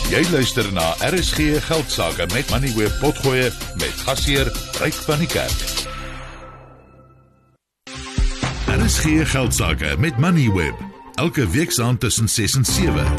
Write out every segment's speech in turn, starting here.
Jy luister na RSG Geldsaake met Moneyweb Potgoe met gasheer Ryk van die Kerk. RSG Geldsaake met Moneyweb, elke weeksaand tussen 6 en 7.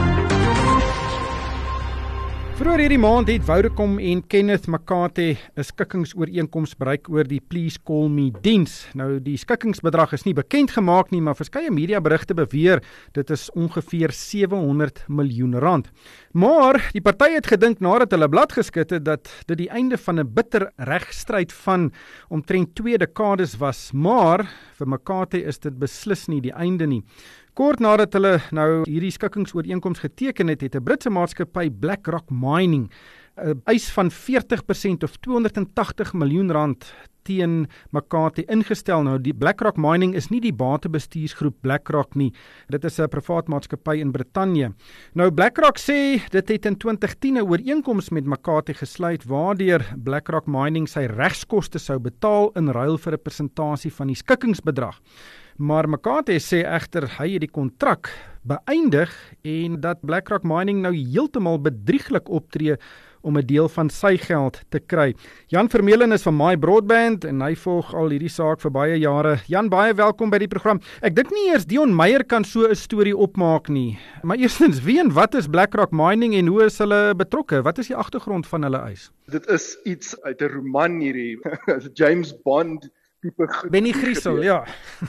Vroeger hierdie maand het Vodacom en Kenneth McCarthy 'n skikkingsooreenkoms bereik oor die Please Call Me diens. Nou, die skikkingsbedrag is nie bekend gemaak nie, maar verskeie mediaberigte beweer dit is ongeveer 700 miljoen rand. Maar die party het gedink nadat hulle blad geskit het dat dit die einde van 'n bitter regstryd van omtrent 2 dekades was, maar vir McCarthy is dit beslis nie die einde nie. Kort nadat hulle nou hierdie skikkingsooreenkoms geteken het, het 'n Britse maatskappy BlackRock Mining 'n eis van 40% of 280 miljoen rand teen McCarthy ingestel. Nou, die BlackRock Mining is nie die batebestuursgroep BlackRock nie. Dit is 'n privaat maatskappy in Brittanje. Nou, BlackRock sê dit het in 2010 'n ooreenkoms met McCarthy gesluit waardeur BlackRock Mining sy regskoste sou betaal in ruil vir 'n persentasie van die skikkingsbedrag. Maar McCarthy sê egter hy het die kontrak beëindig en dat BlackRock Mining nou heeltemal bedrieglik optree om 'n deel van sy geld te kry. Jan Vermeulen is van My Broadband en hy volg al hierdie saak vir baie jare. Jan, baie welkom by die program. Ek dink nie eers Dion Meyer kan so 'n storie opmaak nie. Maar eerstens, wie en wat is BlackRock Mining en hoe is hulle betrokke? Wat is die agtergrond van hulle eis? Dit is iets uit 'n roman hierdie, James Bond tipe goed. Benny Griesel, ja.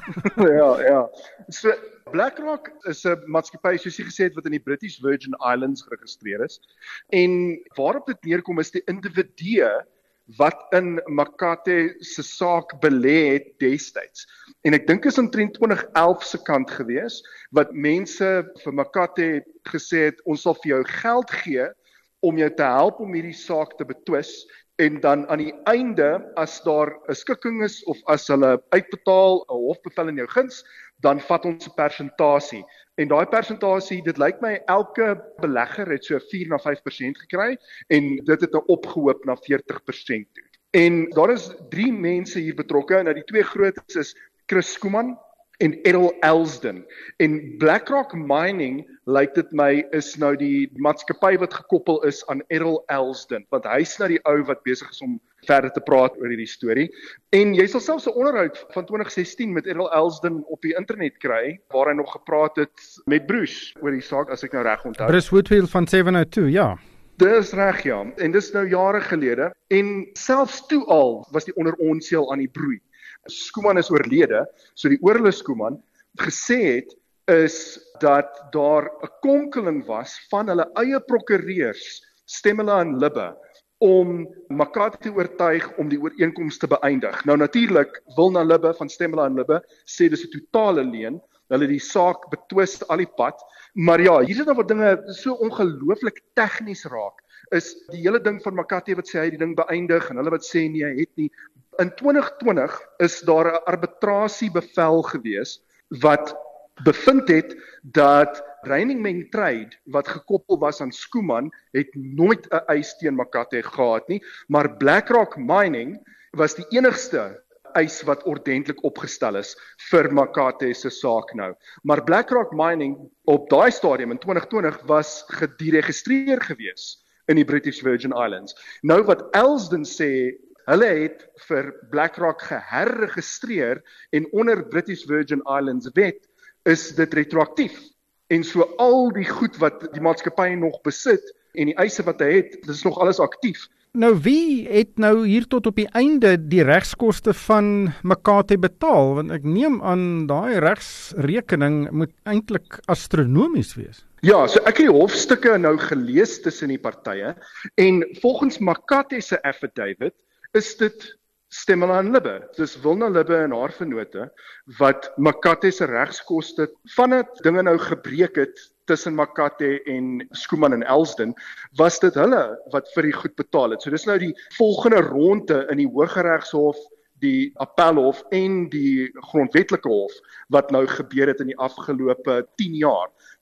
ja. So BlackRock is 'n maatskappy, soos jy gesê het, wat in die British Virgin Islands geregistreer is. En waarop dit neerkom is die individue wat in McCarthy se saak belê het destyds. En ek dink is omtrent 2011 se kant gewees, wat mense vir McCarthy gesê het, ons sal vir jou geld gee om jou te help om hierdie saak te betwis. En dan aan die einde, as daar 'n skikking is of as hulle uitbetaal 'n hofbevel in jou guns, dan vat ons 'n persentasie. En daai persentasie, dit lyk my elke belegger het so 4 na 5% gekry en dit het nou opgehoop na 40% toe. En daar is 3 mense hier betrokke. Nou die 2 grootes is Chris Schoeman en Errol Elsden. En BlackRock Mining, lyk dit my, is nou die maatskappy wat gekoppel is aan Errol Elsden, want hy's nou die ou wat besig is om verder te praat oor hierdie storie. En jy sal selfs 'n onderhoud van 2016 met Errol Elsden op die internet kry, waar hy nog gepraat het met Bruce oor die saak, as ek nou reg onthou. Bruce Woodfield van 702, ja. Dis reg, ja. En dis nou jare gelede. En selfs toe al was die onder ons heel aan die broei. Schoeman is oorlede, so die oorlede Schoeman gesê het, is dat daar 'n konkeling was van hulle eie prokureurs, Stemela en Libbe, om McCarthy te oortuig om die ooreenkoms te beëindig. Nou natuurlik, Wilna Libbe van Stemela en Libbe sê dis 'n totale leuen, hulle die saak betwis al die pad, maar ja, hier is nou wat dinge so ongelooflik tegnies raak, is die hele ding van McCarthy wat sê hy die ding beëindig, en hulle wat sê nee, hy het nie. In 2020 is daar 'n arbitrasiebevel gewees wat bevind het dat Reining Meng Trade, wat gekoppel was aan Schoeman, het nooit 'n eis teen McCarthy gehad nie, maar BlackRock Mining was die enigste eis wat ordentlik opgestel is vir McCarthy se saak nou. Maar BlackRock Mining op daai stadium in 2020 was gediregistreer gewees in die British Virgin Islands. Nou wat Elsden sê, hulle het vir BlackRock geherregistreer en onder British Virgin Islands wet is dit retroaktief. En so al die goed wat die maatskappy nog besit en die eise wat hy het, dit is nog alles aktief. Nou wie het nou hier tot op die einde die regskoste van McCarthy betaal? Want ek neem aan daai regsrekening moet eintlik astronomies wees. Ja, so ek het die hofstukke nou gelees tussen die partye en volgens McCarthy se affidavit is dit Stemela en Libbe. Dis Wilna Libbe en haar vennote wat McCarthy se regskoste vandat dinge nou gebreek het tussen McCarthy en Schoeman en Elsden, was dit hulle wat vir die goed betaal het. So dis nou die volgende ronde in die Hooggeregshof, die Appelhof en die Grondwetlike Hof wat nou gebeur het in die afgelope 10 jaar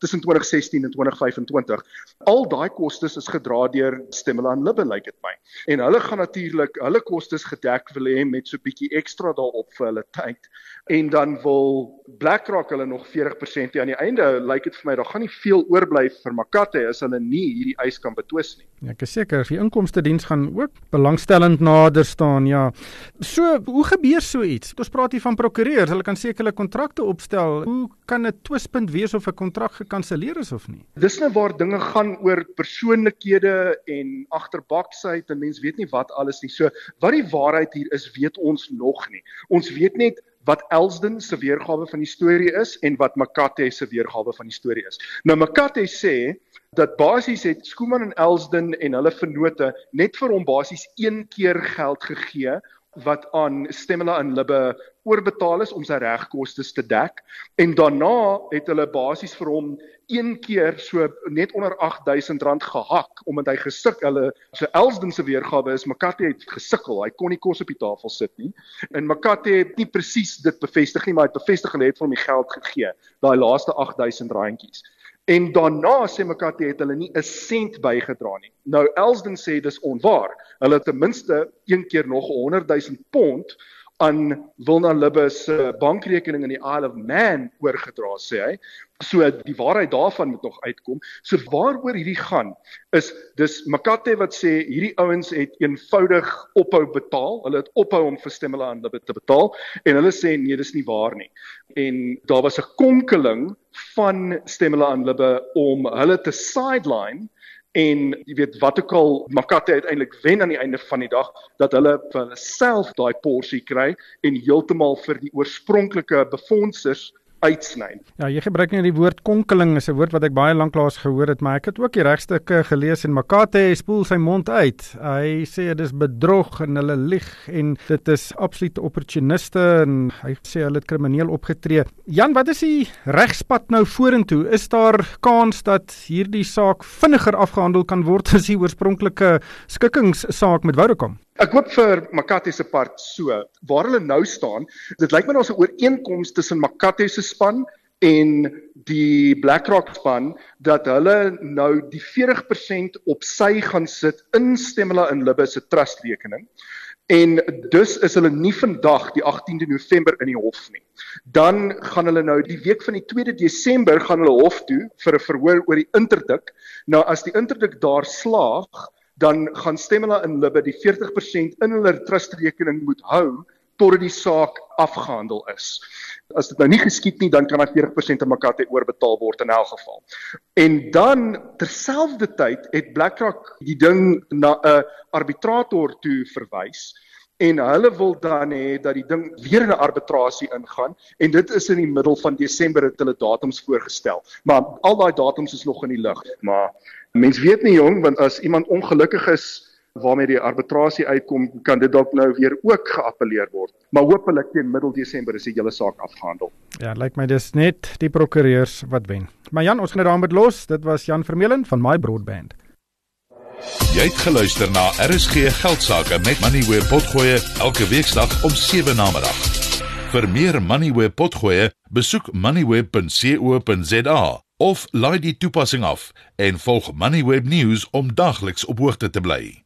tussen 2016 en 2025. Al daai kostes is gedra deur Stemela en Libbe, lyk dit my. En hulle gaan natuurlik hulle kostes gedek wil hê met so 'n bietjie ekstra daarop vir hulle tyd. En dan wil BlackRock hulle nog 40% aan die einde. Lyk dit vir my, daar gaan nie veel oorbly vir Makate as hulle nie hierdie eis kan betwis nie. Ja, ek is seker, die inkomstediens gaan ook belangstellend nader staan, ja. So, hoe gebeur so iets? Ons praat hier van prokureurs, hulle kan sekerlik kontrakte opstel. Hoe kan 'n twispunt wees of 'n kontrak gekanselleer is of nie? Dis nou waar dinge gaan oor persoonlikhede en agterbaksheid en mens weet nie wat alles nie. So, wat die waarheid hier is, weet ons nog nie. Ons weet net wat Elsden se weergawe van die storie is en wat Makate se weergawe van die storie is. Nou Makate sê dat basies het Schoeman en Elsden en hulle vennote net vir hom basies 1 keer geld gegee wat aan Stemela en Libbe oorbetaal is om sy regkostes te dek en daarna het hulle basies vir hom 1 keer so net onder R8,000 gehak omdat hy gesukkel. So Elsden se weergawe is Makate het gesukkel, hy kon nie kos op die tafel sit nie en Makate het nie presies dit bevestig nie, maar hy het bevestig hulle het vir hom die geld gegee, daai laaste R8,000. En daarna sê Makate het hulle nie 'n sent bygedra nie. Nou Elsden sê dis onwaar. Hulle het ten minste 1 keer nog £100,000 aan Wilna Libbe se bankrekening in die Isle of Man oorgedra, sê hy. So die waarheid daarvan moet nog uitkom. So waaroor hierdie gaan is dis Makate wat sê hierdie ouens het eenvoudig ophou betaal. Hulle het ophou om vir Stemela en Libbe te betaal en hulle sê nee, dis nie waar nie. En daar was 'n konkeling van Stemela en Libbe om hulle te sideline en jy weet wat ook al Makate uiteindelik wen aan die einde van die dag dat hulle vir hulle self daai porsie kry en heeltemal vir die oorspronklike befondsers uitsny. Ja, jy gebruik nie die woord konkeling, is 'n woord wat ek baie lanklaas gehoor het, maar ek het ook die regstukke gelees en Makate spoel sy mond uit. Hy sê dit is bedrog en hulle lieg en dit is absolute opportuniste en hy sê hulle het krimineel opgetree. Jan, wat is die regspad nou vorentoe? Is daar kans dat hierdie saak vinniger afgehandel kan word as die oorspronklike skikkingssaak met Vodacom? Ek hoop vir Makate se part so, waar hulle nou staan, dit lyk my daar's 'n ooreenkoms tussen Makate se span en die BlackRock span, dat hulle nou die 40% op sy gaan sit in Stemela en Libbe se trustrekening, en dus is hulle nie vandag die 18de November in die hof nie. Dan gaan hulle nou die week van die 2de Desember gaan hulle hof toe vir 'n verhoor oor die interdik. Nou as die interdik daar slaag, dan gaan Stemela en Libbe die 40% in hulle trustrekening moet hou totdat die saak afgehandel is. As dit nou nie geskied nie, dan kan hy 40% aan Makate oorbetaal word in elk geval. En dan terselfdertyd het BlackRock die ding na 'n arbitrator toe verwys en hulle wil dan hê dat die ding weer in 'n arbitrasie ingaan en dit is in die middel van Desember het hulle datums voorgestel. Maar al daai datums is nog in die lug. Maar mens weet nie jong, want as iemand ongelukkig is waarmee die arbitrasie uitkom, kan dit dalk nou weer ook geappeleer word. Maar hopelik teen middel Desember is die hele saak afgehandel. Ja, lyk my dis net die prokureurs wat wen. Maar Jan, ons gaan dit daarmee los. Dit was Jan Vermeulen van My Broadband. Jy het geluister na RSG Geldsaake met Moneyweb Potgoe elke weeksdag om 7 namiddag. Vir meer Moneyweb Potgoe, besoek moneyweb.co.za of laai die toepassing af en volg Moneyweb News om dagliks op hoogte te bly.